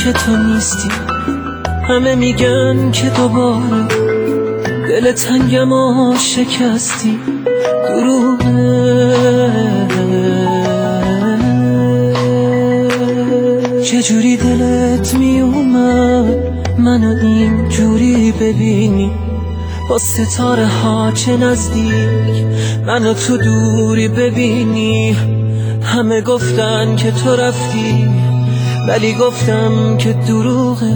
که تو نیستی، همه میگن که دوباره دل تنگم و شکستی. دروغه، چجوری دلت میومد منو اینجوری ببینی؟ با ستاره ها چه نزدیک منو تو دوری ببینی. همه گفتن که تو رفتی، ولی گفتم که دروغه.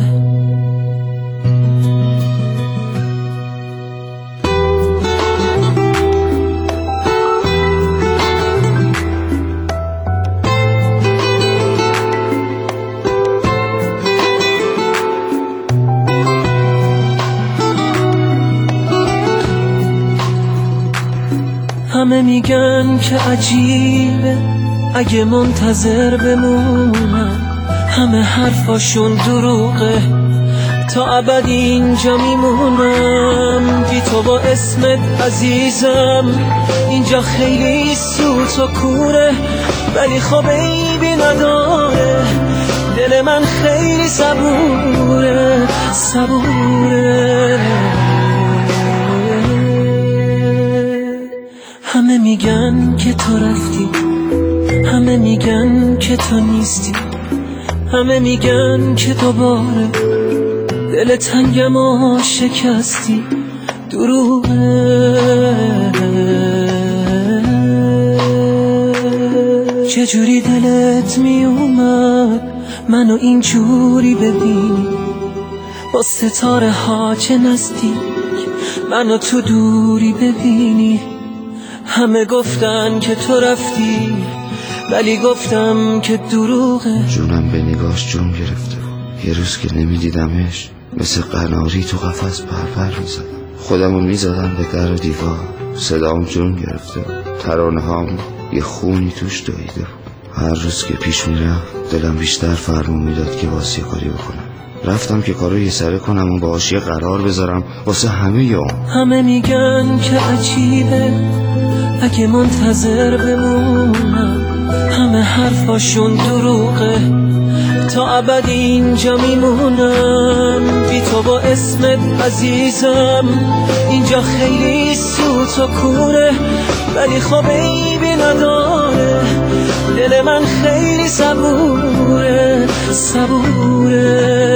همه میگن که عجیبه اگه منتظر بمونم، همه حرفاشون دروغه، تا ابد اینجا میمونم. بی تو با اسمت عزیزم، اینجا خیلی سوت و کوره، ولی خب عیبی نداره، دل من خیلی صبوره صبوره. همه میگن که تو رفتی، همه میگن که تو نیستی، همه میگن که دوباره دل تنگم و شکستی. دروغه، چجوری دلت میومد منو اینجوری ببینی؟ با ستاره ها چه نزدیک منو تو دوری ببینی. همه گفتن که تو رفتی، ولی گفتم که دروغه. جونم به نگاش جون گرفته بود. یه روز که نمیدیدمش مثل قناری تو قفس پرپر میزدم. خودمو میزدم به در و دیوار، صدام جون گرفته بود. ترانه هام یه خونی توش دویده بود. هر روز که پیش میرفت دلم بیشتر فرمون میداد که واسه کاری بکنم. رفتم که کارو یه سره کنم و باهاش یه قرار بذارم واسه همه یوم. همه میگن که عجیبه اگه منتظر بمونم، همه حرفاشون دروغه، تا ابد اینجا میمونم. بی تو با اسمت عزیزم، اینجا خیلی سوت و کوره، ولی خب عیبی نداره، دل من خیلی صبوره صبوره.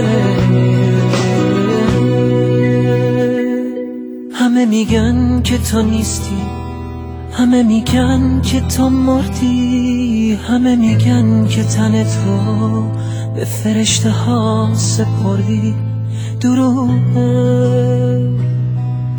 همه میگن که تو نیستی، همه میگن که تو مردی، همه میگن که تن تو به فرشته ها سپردی. دروغه.